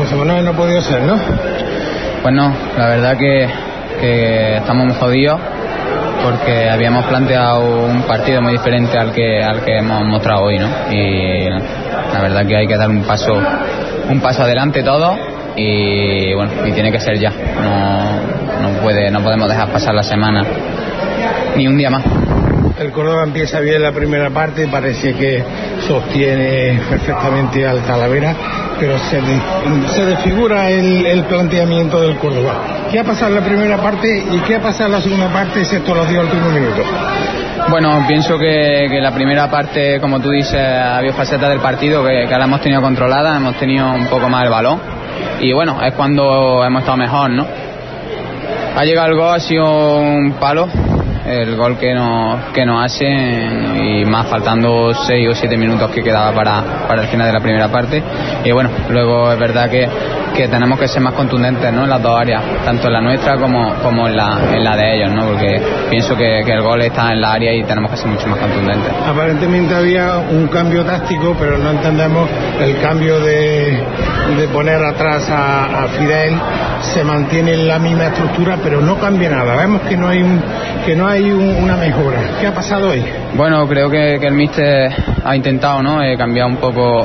José Manuel, no ha podido ser, ¿no? Pues no, la verdad que estamos muy jodidos porque habíamos planteado un partido muy diferente al que hemos mostrado hoy, ¿no? Y la verdad que hay que dar un paso adelante todo y bueno, y tiene que ser ya. No podemos dejar pasar la semana ni un día más. El Córdoba empieza bien la primera parte, parece que sostiene perfectamente al Talavera, pero se desfigura el planteamiento del Córdoba. ¿Qué ha pasado en la primera parte y qué ha pasado en la segunda parte, excepto los 10 últimos minutos? Bueno, pienso que la primera parte, como tú dices, había facetas del partido que la hemos tenido controlada, hemos tenido un poco más el balón y bueno, es cuando hemos estado mejor, ¿no? Ha llegado el gol, ha sido un palo, el gol que nos hacen y más faltando 6 o 7 minutos que quedaba para el final de la primera parte y bueno, luego es verdad que tenemos que ser más contundentes, ¿no? En las dos áreas, tanto en la nuestra como en la de ellos, ¿no? Porque pienso que el gol está en la área y tenemos que ser mucho más contundentes. Aparentemente había un cambio táctico, pero no entendemos el cambio de poner atrás a Fidel. Se mantiene la misma estructura, pero no cambia nada. Vemos que no hay una mejora. ¿Qué ha pasado hoy? Bueno, creo que el míster ha intentado, ¿no? Cambiar un poco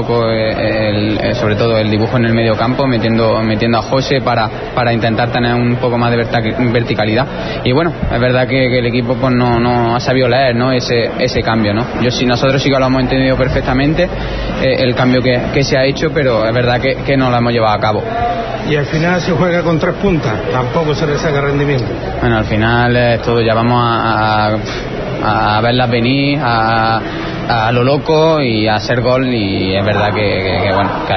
sobre todo el dibujo en el medio campo, metiendo a José para intentar tener un poco más de verticalidad. Y bueno, es verdad que el equipo pues no ha sabido leer, ¿no? ese cambio, ¿no? Nosotros sí que lo hemos entendido perfectamente, el cambio que se ha hecho, pero es verdad que no lo hemos llevado a cabo. Y al final se juega con 3 puntas, tampoco se le saca rendimiento. Bueno, al final es todo, ya vamos a verlas venir, a lo loco y a hacer gol, y es verdad que bueno, que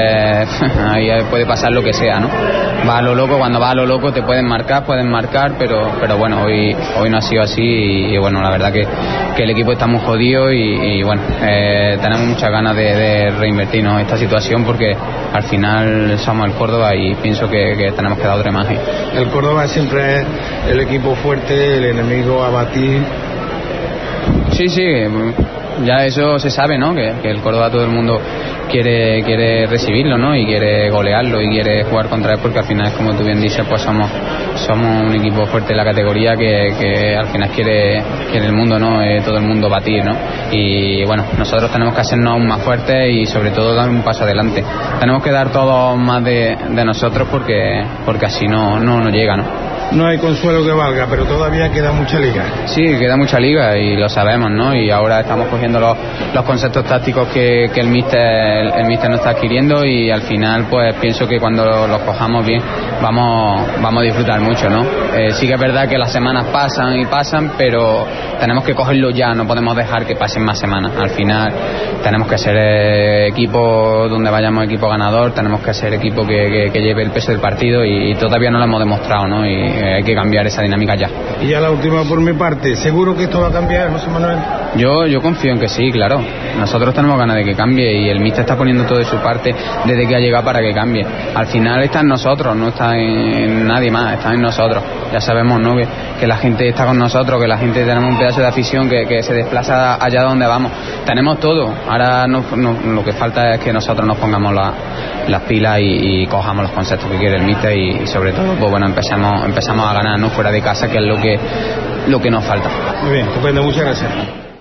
ahí puede pasar lo que sea, ¿no? Va a lo loco, cuando va a lo loco te pueden marcar, pero bueno, hoy no ha sido así y bueno, la verdad que el equipo está muy jodido y bueno, tenemos muchas ganas de reinvertirnos en esta situación porque al final somos el Córdoba y pienso que tenemos que dar otra imagen. El Córdoba siempre es el equipo fuerte, el enemigo a batir. Sí, ya eso se sabe, ¿no? Que el Córdoba todo el mundo quiere recibirlo, ¿no? Y quiere golearlo y quiere jugar contra él porque al final, como tú bien dices, pues somos un equipo fuerte en la categoría que al final quiere el mundo, ¿no? Todo el mundo batir, ¿no? Y bueno, nosotros tenemos que hacernos aún más fuertes y sobre todo dar un paso adelante. Tenemos que dar todo más de nosotros porque así no nos llega, ¿no? No hay consuelo que valga, pero todavía queda mucha liga. Sí, queda mucha liga y lo sabemos, ¿no? Y ahora estamos cogiendo los conceptos tácticos que el míster nos está adquiriendo y al final pues pienso que cuando los cojamos bien vamos a disfrutar mucho, ¿no? Sí que es verdad que las semanas pasan, pero tenemos que cogerlo ya, no podemos dejar que pasen más semanas. Al final tenemos que ser equipo donde vayamos, equipo ganador, tenemos que ser equipo que lleve el peso del partido y todavía no lo hemos demostrado, ¿no? Y hay que cambiar esa dinámica ya. Y ya la última por mi parte, ¿seguro que esto va a cambiar, José Manuel? Yo confío en que sí, claro. Nosotros tenemos ganas de que cambie y el míster está poniendo todo de su parte desde que ha llegado para que cambie. Al final está en nosotros, no está en nadie más, está en nosotros. Ya sabemos, ¿no? Que la gente está con nosotros, que la gente tenemos un pedazo de afición que se desplaza allá donde vamos. Tenemos todo. Ahora lo que falta es que nosotros nos pongamos las pilas y cojamos los conceptos que quiere el míster y sobre todo, pues bueno, empezamos a ganar, ¿no? Fuera de casa, que es lo que nos falta. Muy bien, estupendo, muchas gracias.